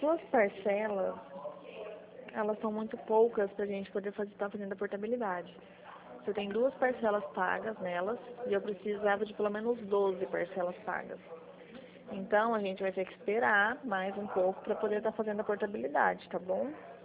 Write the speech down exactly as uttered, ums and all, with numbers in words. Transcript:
suas parcelas, elas são muito poucas pra gente poder fazer, estar fazendo a portabilidade. Você tem duas parcelas pagas nelas e eu precisava de pelo menos doze parcelas pagas. Então, a gente vai ter que esperar mais um pouco para poder estar fazendo a portabilidade, tá bom?